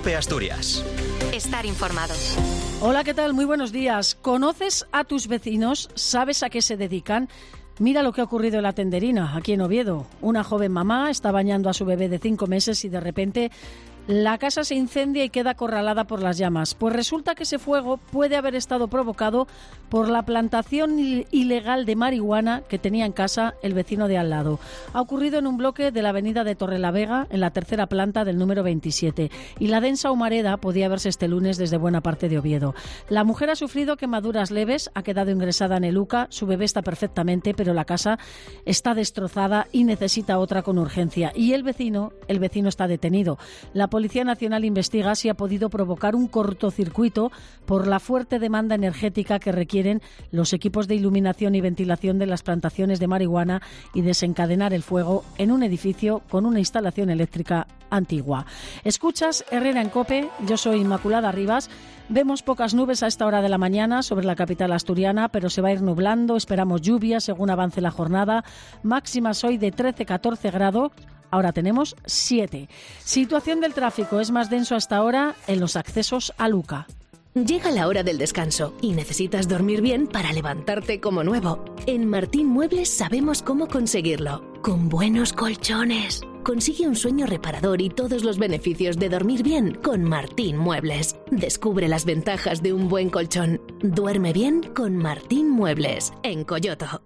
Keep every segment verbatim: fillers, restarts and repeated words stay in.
COPE Asturias. Estar informado. Hola, ¿qué tal? Muy buenos días. ¿Conoces a tus vecinos? ¿Sabes a qué se dedican? Mira lo que ha ocurrido en La Tenderina, aquí en Oviedo. Una joven mamá está bañando a su bebé de cinco meses y de repente la casa se incendia y queda acorralada por las llamas. Pues resulta que ese fuego puede haber estado provocado por la plantación ilegal de marihuana que tenía en casa el vecino de al lado. Ha ocurrido en un bloque de la avenida de Torrelavega, en la tercera planta del número veintisiete. Y la densa humareda podía verse este lunes desde buena parte de Oviedo. La mujer ha sufrido quemaduras leves, ha quedado ingresada en el U C A, su bebé está perfectamente, pero la casa está destrozada y necesita otra con urgencia. Y el vecino, el vecino está detenido. La La Policía Nacional investiga si ha podido provocar un cortocircuito por la fuerte demanda energética que requieren los equipos de iluminación y ventilación de las plantaciones de marihuana y desencadenar el fuego en un edificio con una instalación eléctrica antigua. Escuchas Herrera en COPE, yo soy Inmaculada Rivas. Vemos pocas nubes a esta hora de la mañana sobre la capital asturiana, pero se va a ir nublando, esperamos lluvia según avance la jornada. Máximas hoy de trece a catorce grados. Ahora tenemos siete. Situación del tráfico es más denso hasta ahora en los accesos a Luca. Llega la hora del descanso y necesitas dormir bien para levantarte como nuevo. En Martín Muebles sabemos cómo conseguirlo. Con buenos colchones. Consigue un sueño reparador y todos los beneficios de dormir bien con Martín Muebles. Descubre las ventajas de un buen colchón. Duerme bien con Martín Muebles, en Coyoto.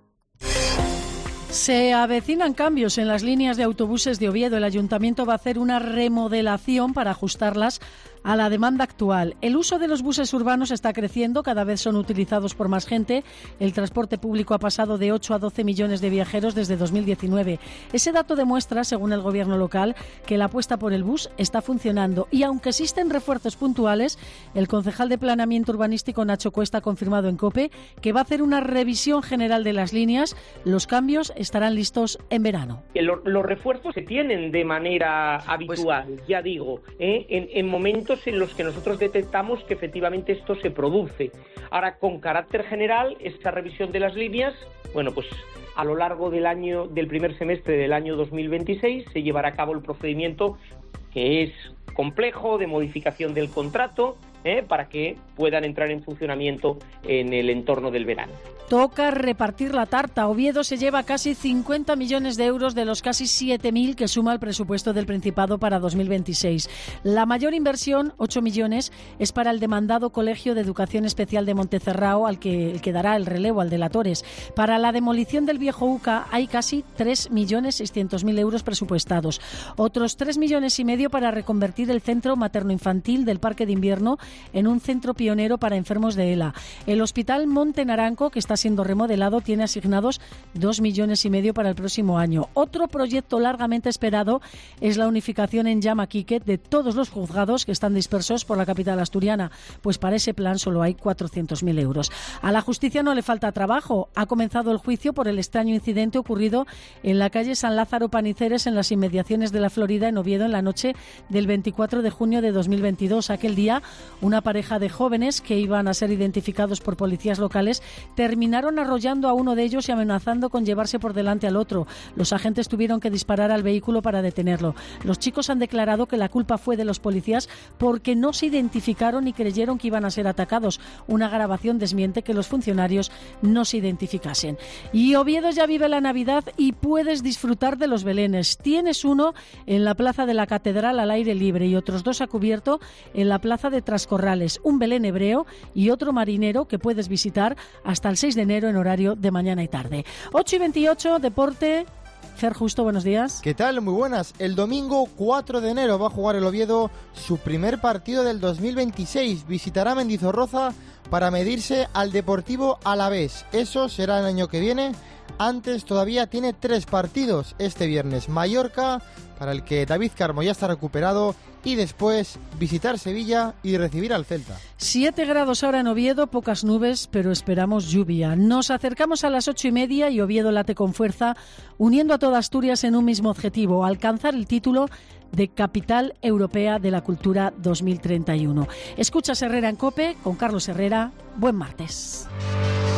Se avecinan cambios en las líneas de autobuses de Oviedo. El Ayuntamiento va a hacer una remodelación para ajustarlas a la demanda actual. El uso de los buses urbanos está creciendo, cada vez son utilizados por más gente. El transporte público ha pasado de ocho a doce millones de viajeros desde dos mil diecinueve. Ese dato demuestra, según el gobierno local, que la apuesta por el bus está funcionando. Y aunque existen refuerzos puntuales, el concejal de Planeamiento Urbanístico, Nacho Cuesta, ha confirmado en COPE que va a hacer una revisión general de las líneas. Los cambios estarán listos en verano. Los, los refuerzos se tienen de manera habitual, pues, ya digo, ¿eh? en, en momentos en los que nosotros detectamos que efectivamente esto se produce. Ahora, con carácter general, esta revisión de las líneas, bueno, pues a lo largo del año, del primer semestre del año dos mil veintiséis, se llevará a cabo el procedimiento, que es complejo, de modificación del contrato, ¿eh? para que puedan entrar en funcionamiento en el entorno del verano. Toca repartir la tarta. Oviedo se lleva casi cincuenta millones de euros de los casi siete mil que suma el presupuesto del Principado para dos mil veintiséis. La mayor inversión, ocho millones, es para el demandado Colegio de Educación Especial de Montecerrao, al que, el que dará el relevo al de la Torres. Para la demolición del viejo U C A hay casi tres millones seiscientos mil euros presupuestados. Otros tres millones y medio para reconvertir el centro materno-infantil del Parque de Invierno en un centro pionero para enfermos de ELA. El Hospital Monte Naranco, que está siendo remodelado, tiene asignados dos millones y medio para el próximo año. Otro proyecto largamente esperado es la unificación en Llamaquique de todos los juzgados que están dispersos por la capital asturiana. Pues para ese plan solo hay cuatrocientos mil euros. A la justicia no le falta trabajo. Ha comenzado el juicio por el extraño incidente ocurrido en la calle San Lázaro Paniceres, en las inmediaciones de la Florida, en Oviedo, en la noche del veinticuatro de junio de dos mil veintidós. Aquel día, una pareja de jóvenes que iban a ser identificados por policías locales terminaron arrollando a uno de ellos y amenazando con llevarse por delante al otro. Los agentes tuvieron que disparar al vehículo para detenerlo. Los chicos han declarado que la culpa fue de los policías porque no se identificaron y creyeron que iban a ser atacados. Una grabación desmiente que los funcionarios no se identificasen. Y Oviedo ya vive la Navidad y puedes disfrutar de los belenes. Tienes uno en la plaza de la Catedral al aire libre y otros dos a cubierto en la plaza de Trascorrales. Un belén hebreo y otro marinero que puedes visitar hasta el seis de enero en horario de mañana y tarde. ocho y veintiocho, deporte. Fer Justo, buenos días. ¿Qué tal? Muy buenas. El domingo cuatro de enero va a jugar el Oviedo su primer partido del dos mil veintiséis. Visitará Mendizorroza para medirse al Deportivo Alavés. Eso será el año que viene. Antes todavía tiene tres partidos. Este viernes Mallorca, para el que David Carmo ya está recuperado, y después visitar Sevilla y recibir al Celta. Siete grados ahora en Oviedo, pocas nubes, pero esperamos lluvia. Nos acercamos a las ocho y media y Oviedo late con fuerza, uniendo a toda Asturias en un mismo objetivo: alcanzar el título de Capital Europea de la Cultura dos mil treinta y uno. Escuchas Herrera en COPE con Carlos Herrera. Buen martes.